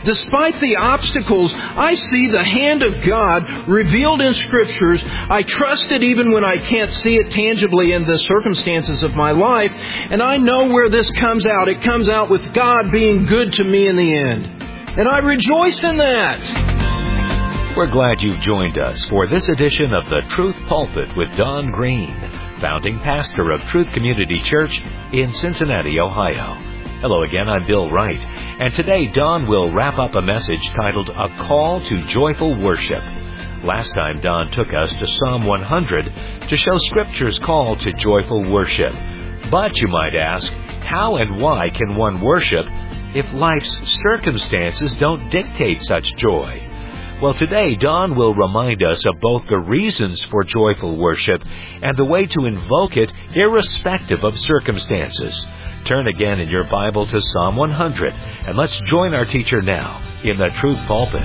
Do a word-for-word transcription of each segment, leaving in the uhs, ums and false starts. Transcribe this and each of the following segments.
despite the obstacles, I see the hand of God revealed in Scriptures. I trust it even when I can't see it tangibly in the circumstances of my life. And I know where this comes out. It comes out with God being good to me in the end. And I rejoice in that. We're glad you've joined us for this edition of the Truth Pulpit with Don Green, founding pastor of Truth Community Church in Cincinnati, Ohio. Hello again, I'm Bill Wright, and today Don will wrap up a message titled A Call to Joyful Worship. Last time Don took us to Psalm one hundred to show Scripture's call to joyful worship. But you might ask, how and why can one worship if life's circumstances don't dictate such joy? Well, today Don will remind us of both the reasons for joyful worship and the way to invoke it irrespective of circumstances. Turn again in your Bible to Psalm one hundred, and let's join our teacher now in the Truth Pulpit.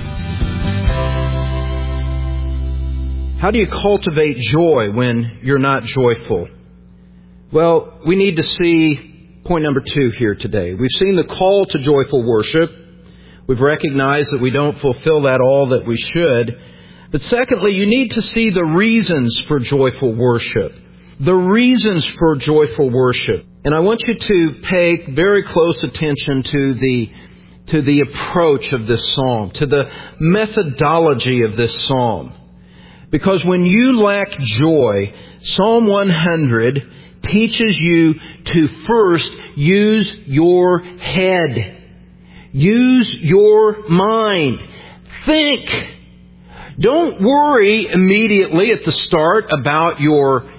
How do you cultivate joy when you're not joyful? Well, we need to see point number two here today. We've seen the call to joyful worship. We've recognized that we don't fulfill that all that we should. But secondly, you need to see the reasons for joyful worship. The reasons for joyful worship. And I want you to pay very close attention to the to the approach of this psalm, to the methodology of this psalm. Because when you lack joy, Psalm one hundred teaches you to first use your head. Use your mind. Think. Don't worry immediately at the start about your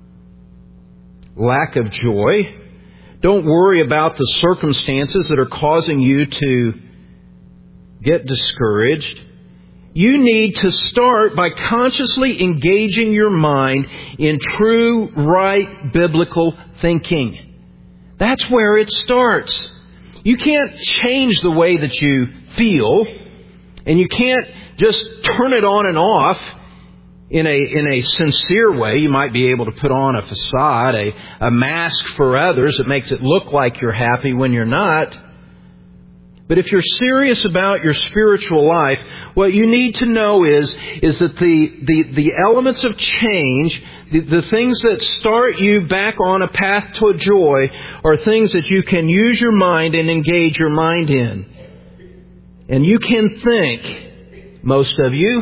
lack of joy. Don't worry about the circumstances that are causing you to get discouraged. You need to start by consciously engaging your mind in true, right, biblical thinking. That's where it starts. You can't change the way that you feel, and you can't just turn it on and off in a in a sincere way. You might be able to put on a facade, a, a mask for others that makes it look like you're happy when you're not. But if you're serious about your spiritual life, what you need to know is, is that the, the, the elements of change, the, the things that start you back on a path to joy, are things that you can use your mind and engage your mind in. And you can think, most of you,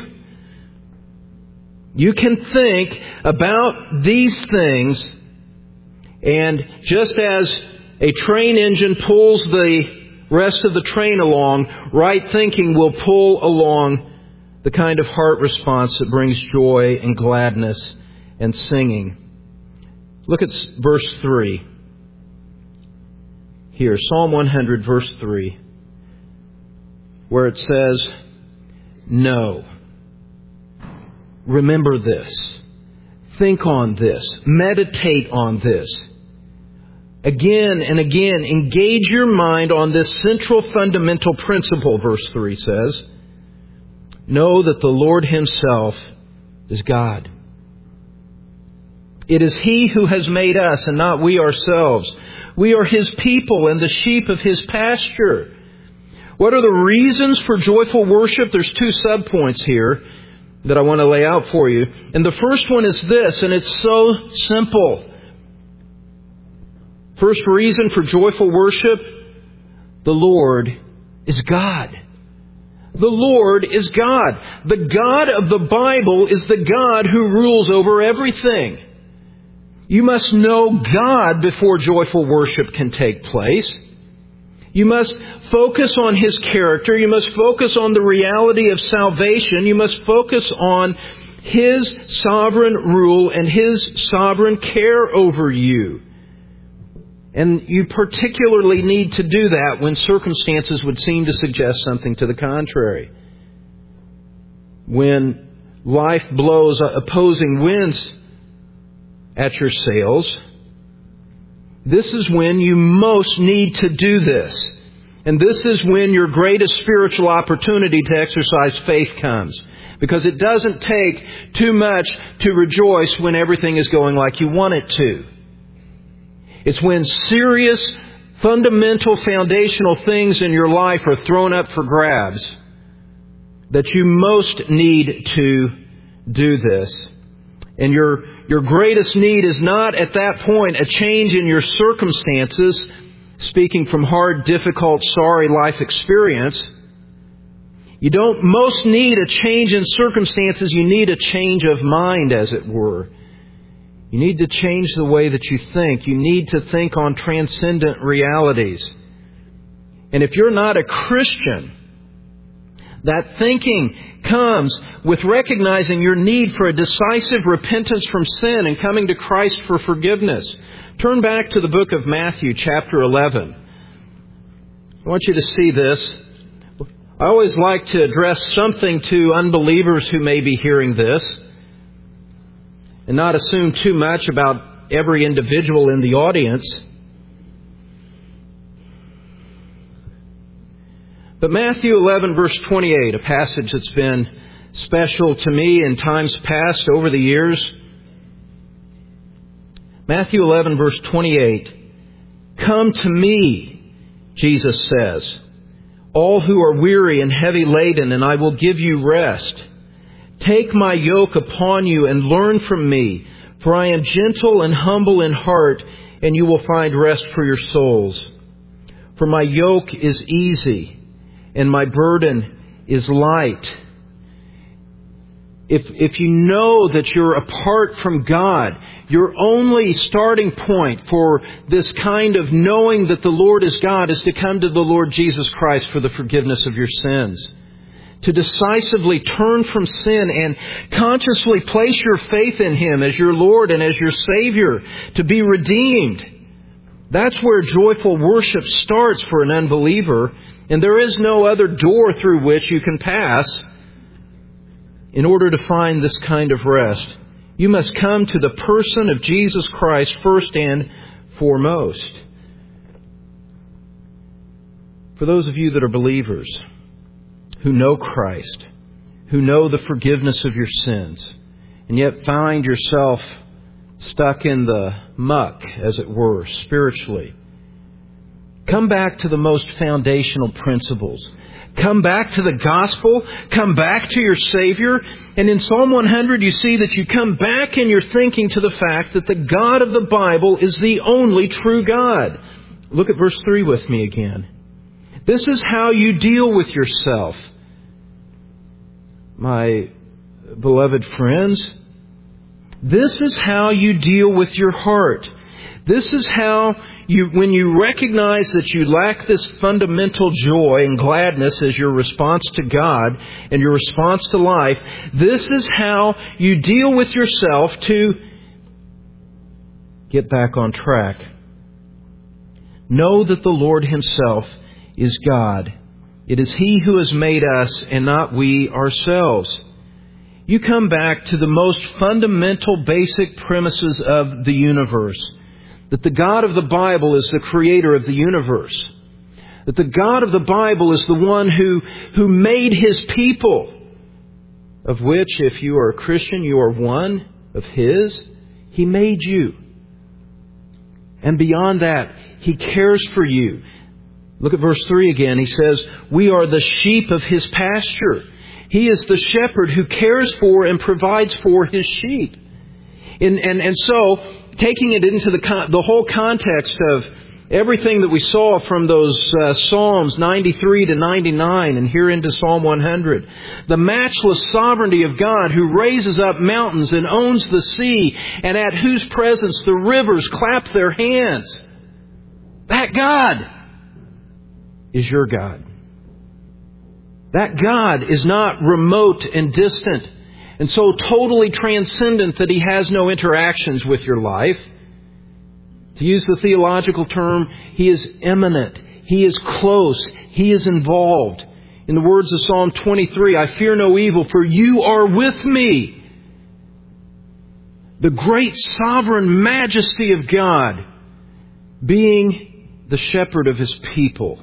you can think about these things, and just as a train engine pulls the rest of the train along, right thinking will pull along the kind of heart response that brings joy and gladness and singing. Look at verse three. Here, Psalm one hundred, verse three, where it says, "No. Remember this. Think on this. Meditate on this. Again and again, engage your mind on this central fundamental principle," verse three says. "Know that the Lord Himself is God. It is He who has made us and not we ourselves. We are His people and the sheep of His pasture." What are the reasons for joyful worship? There's two subpoints here that I want to lay out for you. And the first one is this, and it's so simple. First reason for joyful worship, the Lord is God. The Lord is God. The God of the Bible is the God who rules over everything. You must know God before joyful worship can take place. You must focus on His character. You must focus on the reality of salvation. You must focus on His sovereign rule and His sovereign care over you. And you particularly need to do that when circumstances would seem to suggest something to the contrary. When life blows opposing winds at your sails, this is when you most need to do this. And this is when your greatest spiritual opportunity to exercise faith comes. Because it doesn't take too much to rejoice when everything is going like you want it to. It's when serious fundamental, foundational things in your life are thrown up for grabs, that you most need to do this. And your, your greatest need is not at that point a change in your circumstances, speaking from hard, difficult, sorry life experience. You don't most need a change in circumstances. You need a change of mind, as it were. You need to change the way that you think. You need to think on transcendent realities. And if you're not a Christian, that thinking comes with recognizing your need for a decisive repentance from sin and coming to Christ for forgiveness. Turn back to the book of Matthew, chapter eleven. I want you to see this. I always like to address something to unbelievers who may be hearing this and not assume too much about every individual in the audience. But Matthew eleven, verse twenty-eight, a passage that's been special to me in times past over the years. Matthew eleven, verse twenty-eight. Come to me, Jesus says, all who are weary and heavy laden, and I will give you rest. Take my yoke upon you and learn from me, for I am gentle and humble in heart, and you will find rest for your souls. For my yoke is easy, and my burden is light. If, if you know that you're apart from God, your only starting point for this kind of knowing that the Lord is God is to come to the Lord Jesus Christ for the forgiveness of your sins. To decisively turn from sin and consciously place your faith in Him as your Lord and as your Savior, to be redeemed. That's where joyful worship starts for an unbeliever. And there is no other door through which you can pass in order to find this kind of rest. You must come to the person of Jesus Christ first and foremost. For those of you that are believers, who know Christ, who know the forgiveness of your sins, and yet find yourself stuck in the muck, as it were, spiritually, come back to the most foundational principles. Come back to the gospel. Come back to your Savior. And in Psalm one hundred, you see that you come back in your thinking to the fact that the God of the Bible is the only true God. Look at verse three with me again. This is how you deal with yourself, my beloved friends. This is how you deal with your heart. This is how you, when you recognize that you lack this fundamental joy and gladness as your response to God and your response to life, this is how you deal with yourself to get back on track. Know that the Lord Himself is God. It is He who has made us and not we ourselves. You come back to the most fundamental, basic premises of the universe. That the God of the Bible is the creator of the universe. That the God of the Bible is the one who, who made His people, of which, if you are a Christian, you are one of His. He made you. And beyond that, He cares for you. Look at verse three again. He says, we are the sheep of His pasture. He is the shepherd who cares for and provides for His sheep. And, and, and so, taking it into the con- the whole context of everything that we saw from those uh, Psalms ninety-three to ninety-nine and here into Psalm one hundred. The matchless sovereignty of God who raises up mountains and owns the sea and at whose presence the rivers clap their hands. That God is your God. That God is not remote and distant and so totally transcendent that He has no interactions with your life. To use the theological term, He is immanent. He is close. He is involved. In the words of Psalm twenty-three, I fear no evil, for you are with me. The great sovereign majesty of God being the shepherd of His people.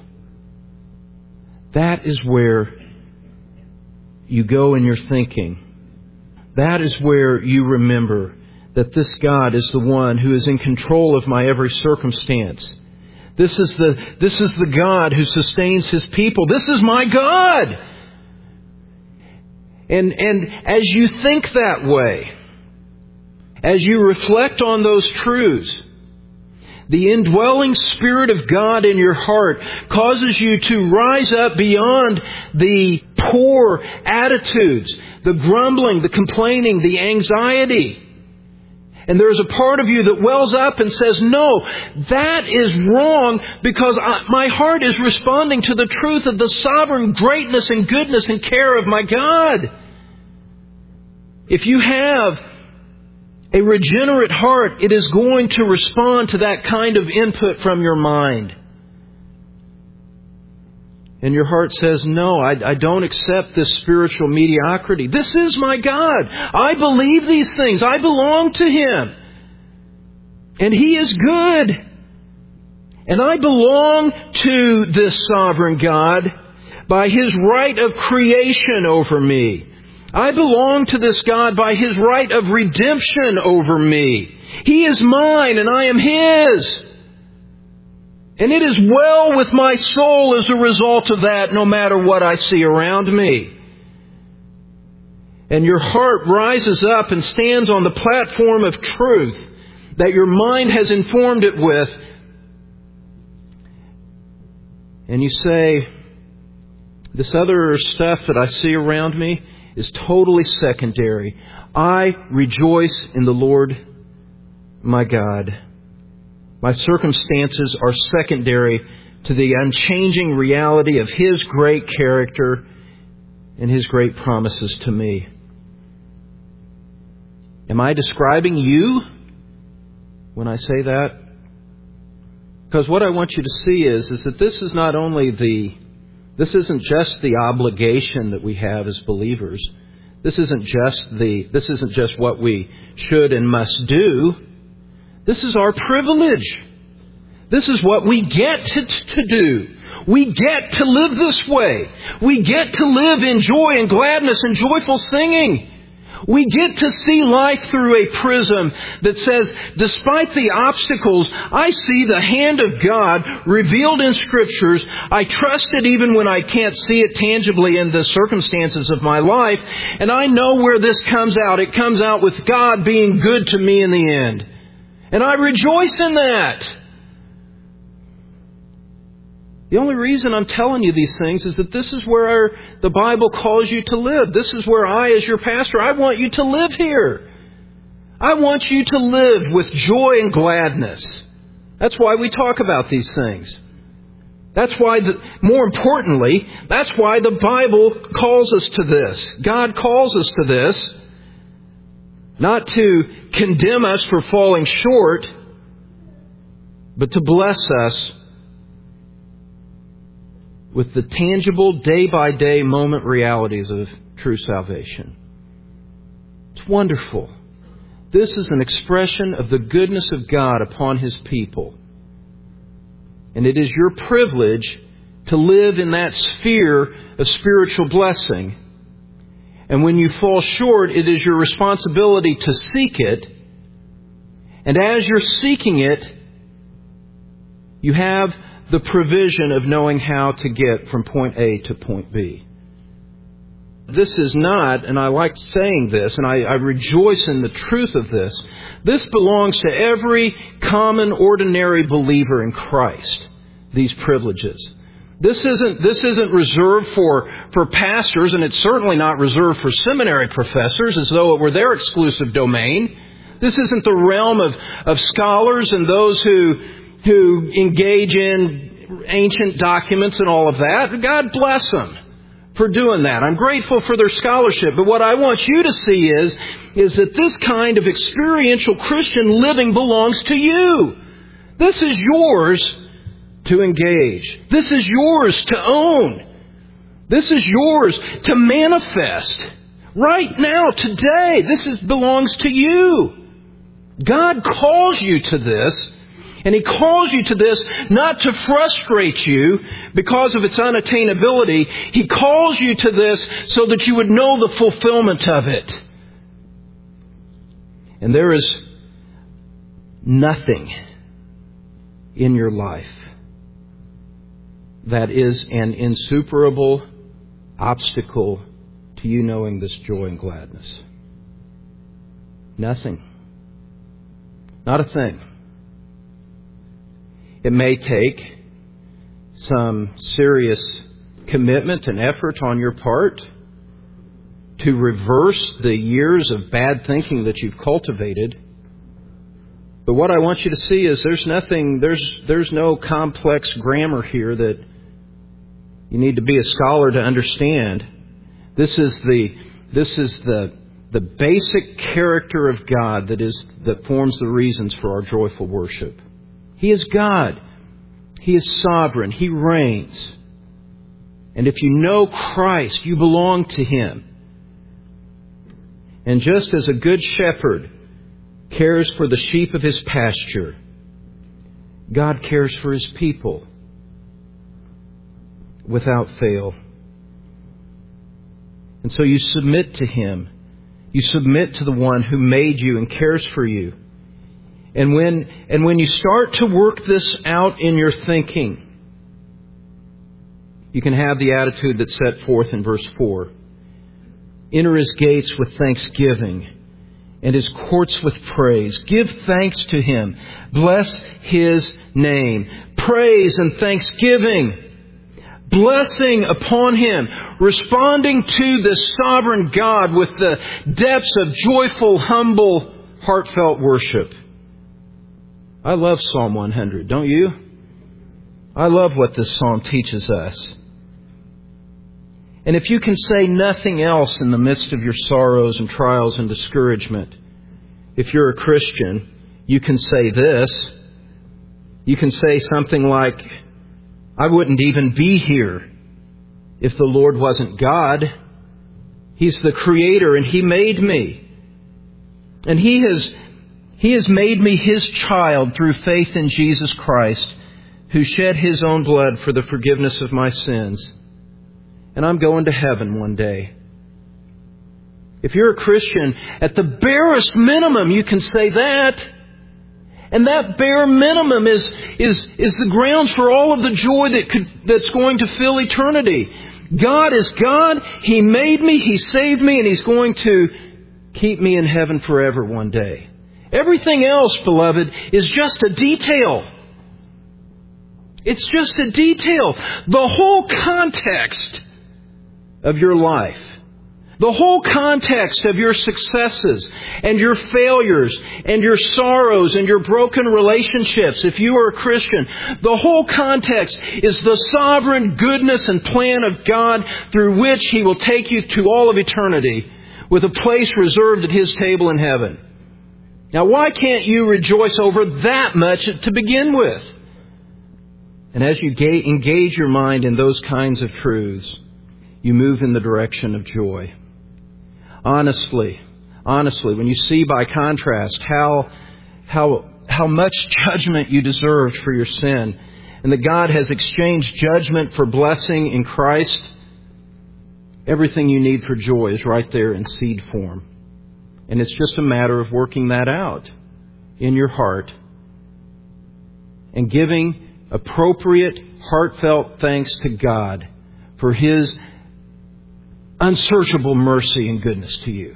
That is where you go in your thinking. That is where you remember that this God is the one who is in control of my every circumstance. This is the, this is the God who sustains His people. This is my God. And, and as you think that way, as you reflect on those truths, the indwelling Spirit of God in your heart causes you to rise up beyond the poor attitudes, the grumbling, the complaining, the anxiety. And there's a part of you that wells up and says, no, that is wrong because I, my heart is responding to the truth of the sovereign greatness and goodness and care of my God. If you have a regenerate heart, it is going to respond to that kind of input from your mind. And your heart says, no, I, I don't accept this spiritual mediocrity. This is my God. I believe these things. I belong to Him. And He is good. And I belong to this sovereign God by His right of creation over me. I belong to this God by His right of redemption over me. He is mine and I am His. And it is well with my soul as a result of that, no matter what I see around me. And your heart rises up and stands on the platform of truth that your mind has informed it with. And you say, this other stuff that I see around me is totally secondary. I rejoice in the Lord my God. My circumstances are secondary to the unchanging reality of His great character and His great promises to me. Am I describing you when I say that? Because what I want you to see is, is that this is not only the This isn't just the obligation that we have as believers. This isn't just the, this isn't just what we should and must do. This is our privilege. This is what we get to, to do. We get to live this way. We get to live in joy and gladness and joyful singing. We get to see life through a prism that says, despite the obstacles, I see the hand of God revealed in Scriptures. I trust it even when I can't see it tangibly in the circumstances of my life. And I know where this comes out. It comes out with God being good to me in the end. And I rejoice in that. The only reason I'm telling you these things is that this is where our, the Bible calls you to live. This is where I, as your pastor, I want you to live here. I want you to live with joy and gladness. That's why we talk about these things. That's why, the, more importantly, that's why the Bible calls us to this. God calls us to this. Not to condemn us for falling short, but to bless us with the tangible, day-by-day moment realities of true salvation. It's wonderful. This is an expression of the goodness of God upon His people. And it is your privilege to live in that sphere of spiritual blessing. And when you fall short, it is your responsibility to seek it. And as you're seeking it, you have the provision of knowing how to get from point A to point B. This is not, and I like saying this, and I, I rejoice in the truth of this, this belongs to every common, ordinary believer in Christ, these privileges. This isn't, this isn't reserved for, for pastors, and it's certainly not reserved for seminary professors as though it were their exclusive domain. This isn't the realm of, of scholars and those who, who engage in ancient documents and all of that. God bless them for doing that. I'm grateful for their scholarship. But what I want you to see is, is that this kind of experiential Christian living belongs to you. This is yours to engage. This is yours to own. This is yours to manifest. Right now, today, this is, belongs to you. God calls you to this, and He calls you to this not to frustrate you because of its unattainability. He calls you to this so that you would know the fulfillment of it. And there is nothing in your life that is an insuperable obstacle to you knowing this joy and gladness? Nothing. Not a thing. It may take some serious commitment and effort on your part to reverse the years of bad thinking that you've cultivated. But what I want you to see is there's nothing, there's there's no complex grammar here that you need to be a scholar to understand. This is the this is the the basic character of God that is that forms the reasons for our joyful worship. He is God. He is sovereign. He reigns. And if you know Christ, you belong to Him. And just as a good shepherd cares for the sheep of his pasture, God cares for His people without fail. And so you submit to Him. You submit to the one who made you and cares for you. And when, and when you start to work this out in your thinking, you can have the attitude that's set forth in verse four. Enter His gates with thanksgiving and His courts with praise. Give thanks to Him. Bless His name. Praise and thanksgiving. Blessing upon Him. Responding to the sovereign God with the depths of joyful, humble, heartfelt worship. I love Psalm one hundred, don't you? I love what this psalm teaches us. And if you can say nothing else in the midst of your sorrows and trials and discouragement, if you're a Christian, you can say this. You can say something like, I wouldn't even be here if the Lord wasn't God. He's the Creator and He made me. And He has, He has made me His child through faith in Jesus Christ, who shed His own blood for the forgiveness of my sins. And I'm going to heaven one day. If you're a Christian, at the barest minimum, you can say that. And that bare minimum is, is, is the grounds for all of the joy that could, that's going to fill eternity. God is God. He made me. He saved me. And He's going to keep me in heaven forever one day. Everything else, beloved, is just a detail. It's just a detail. The whole context of your life, the whole context of your successes and your failures and your sorrows and your broken relationships, if you are a Christian, the whole context is the sovereign goodness and plan of God through which He will take you to all of eternity with a place reserved at His table in heaven. Now, why can't you rejoice over that much to begin with? And as you engage your mind in those kinds of truths, you move in the direction of joy. Honestly, honestly, when you see by contrast how, how, how much judgment you deserved for your sin, and that God has exchanged judgment for blessing in Christ, everything you need for joy is right there in seed form. And it's just a matter of working that out in your heart and giving appropriate, heartfelt thanks to God for His unsearchable mercy and goodness to you.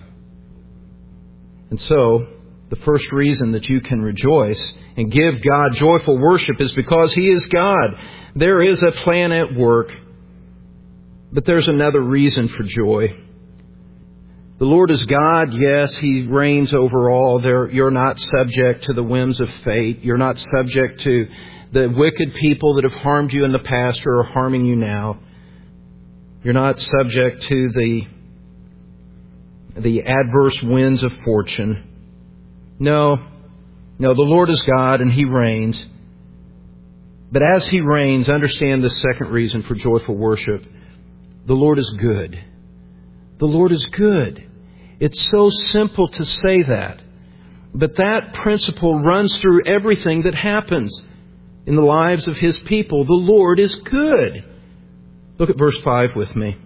And so, the first reason that you can rejoice and give God joyful worship is because He is God. There is a plan at work, but there's another reason for joy. The Lord is God. Yes, He reigns over all. There, you're not subject to the whims of fate. You're not subject to the wicked people that have harmed you in the past or are harming you now. You're not subject to the, the adverse winds of fortune. No, no, the Lord is God and He reigns. But as He reigns, understand the second reason for joyful worship. The Lord is good. The Lord is good. It's so simple to say that. But that principle runs through everything that happens in the lives of His people. The Lord is good. Look at verse five with me.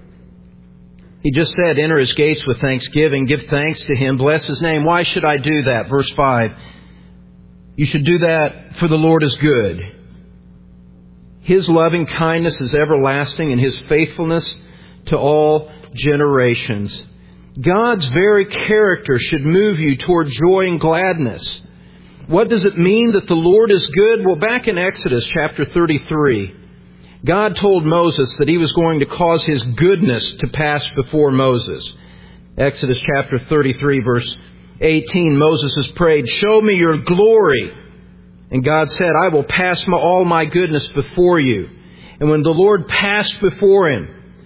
He just said, enter His gates with thanksgiving, give thanks to Him, bless His name. Why should I do that? Verse five. You should do that for the Lord is good. His loving kindness is everlasting, and His faithfulness to all generations. God's very character should move you toward joy and gladness. What does it mean that the Lord is good? Well, back in Exodus chapter thirty-three, God told Moses that He was going to cause His goodness to pass before Moses. Exodus chapter thirty-three, verse eighteen, Moses has prayed, "Show me your glory." And God said, "I will pass my, all my goodness before you." And when the Lord passed before him,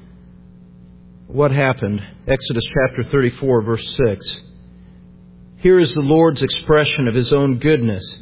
what happened? Exodus chapter thirty-four, verse six. Here is the Lord's expression of His own goodness.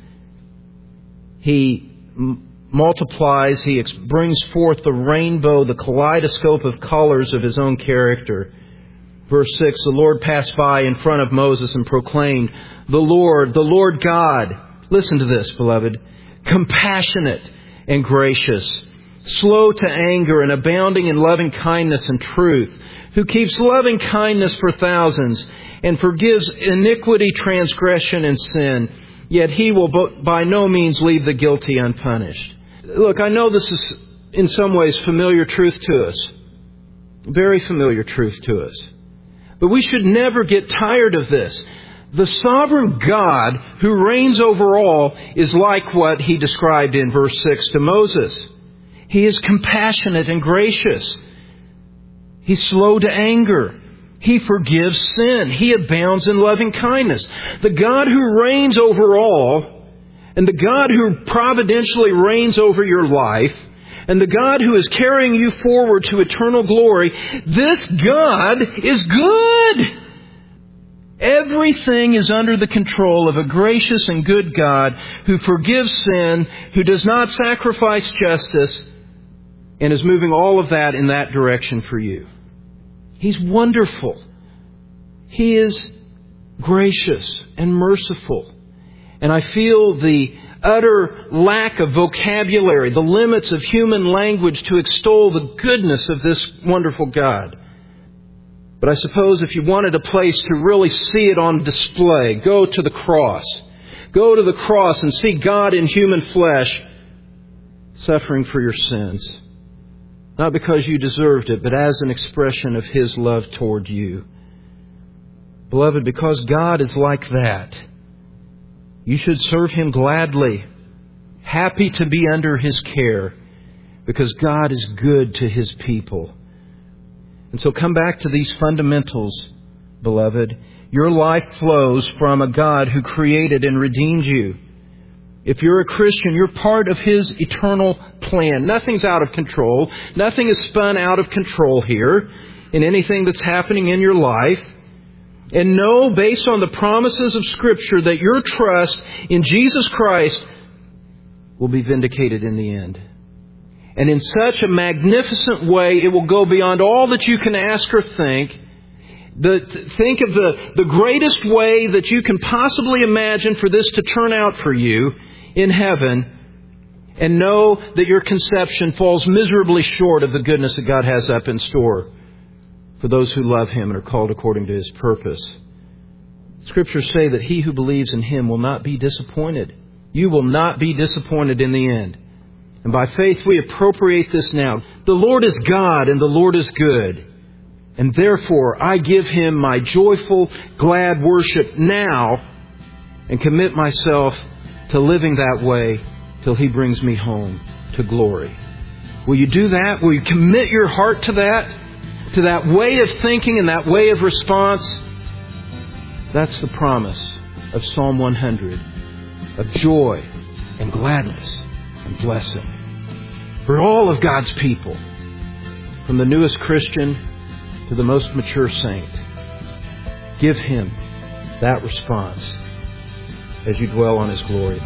He m- multiplies, He ex- brings forth the rainbow, the kaleidoscope of colors of His own character. Verse six, the Lord passed by in front of Moses and proclaimed, "The Lord, the Lord God," listen to this, beloved, "compassionate and gracious, slow to anger and abounding in loving kindness and truth, who keeps loving kindness for thousands and forgives iniquity, transgression, and sin. Yet He will by no means leave the guilty unpunished." Look, I know this is in some ways familiar truth to us. Very familiar truth to us. But we should never get tired of this. The sovereign God who reigns over all is like what He described in verse six to Moses. He is compassionate and gracious. He's slow to anger. He forgives sin. He abounds in loving kindness. The God who reigns over all, and the God who providentially reigns over your life, and the God who is carrying you forward to eternal glory, this God is good. Everything is under the control of a gracious and good God who forgives sin, who does not sacrifice justice, and is moving all of that in that direction for you. He's wonderful. He is gracious and merciful. And I feel the utter lack of vocabulary, the limits of human language to extol the goodness of this wonderful God. But I suppose if you wanted a place to really see it on display, go to the cross. Go to the cross and see God in human flesh suffering for your sins. Not because you deserved it, but as an expression of His love toward you. Beloved, because God is like that, you should serve Him gladly, happy to be under His care, because God is good to His people. And so come back to these fundamentals, beloved. Your life flows from a God who created and redeemed you. If you're a Christian, you're part of His eternal plan. Nothing's out of control. Nothing is spun out of control here in anything that's happening in your life. And know, based on the promises of Scripture, that your trust in Jesus Christ will be vindicated in the end. And in such a magnificent way, it will go beyond all that you can ask or think. The, think of the, the greatest way that you can possibly imagine for this to turn out for you in heaven. And know that your conception falls miserably short of the goodness that God has up in store for those who love Him and are called according to His purpose. Scriptures say that he who believes in Him will not be disappointed. You will not be disappointed in the end. And by faith we appropriate this now. The Lord is God and the Lord is good. And therefore I give Him my joyful, glad worship now and commit myself to living that way till He brings me home to glory. Will you do that? Will you commit your heart to that? To that way of thinking and that way of response? That's the promise of Psalm one hundred, of joy and gladness and blessing for all of God's people, from the newest Christian to the most mature saint. Give Him that response as you dwell on His glory.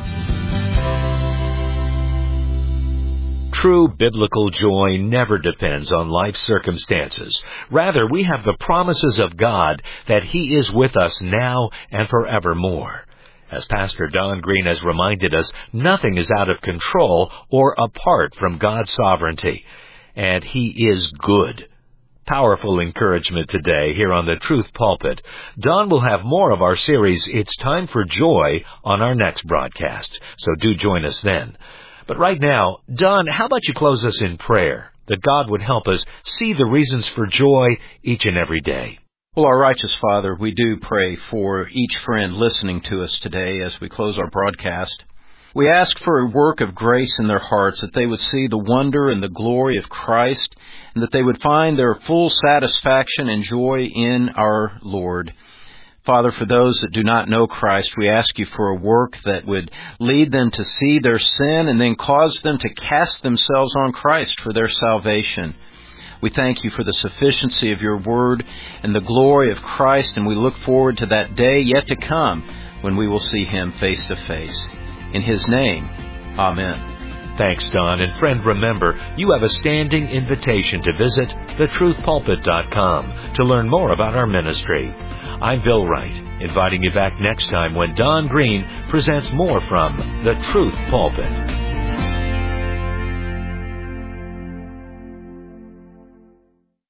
True biblical joy never depends on life's circumstances. Rather, we have the promises of God that He is with us now and forevermore. As Pastor Don Green has reminded us, nothing is out of control or apart from God's sovereignty. And He is good. Powerful encouragement today here on the Truth Pulpit. Don will have more of our series, It's Time for Joy, on our next broadcast. So do join us then. But right now, Don, how about you close us in prayer, that God would help us see the reasons for joy each and every day. Well, our righteous Father, we do pray for each friend listening to us today as we close our broadcast. We ask for a work of grace in their hearts, that they would see the wonder and the glory of Christ, and that they would find their full satisfaction and joy in our Lord. Father, for those that do not know Christ, we ask you for a work that would lead them to see their sin and then cause them to cast themselves on Christ for their salvation. We thank you for the sufficiency of your word and the glory of Christ, and we look forward to that day yet to come when we will see him face to face. In his name, amen. Thanks, Don. And friend, remember, you have a standing invitation to visit the truth pulpit dot com to learn more about our ministry. I'm Bill Wright, inviting you back next time when Don Green presents more from the Truth Pulpit.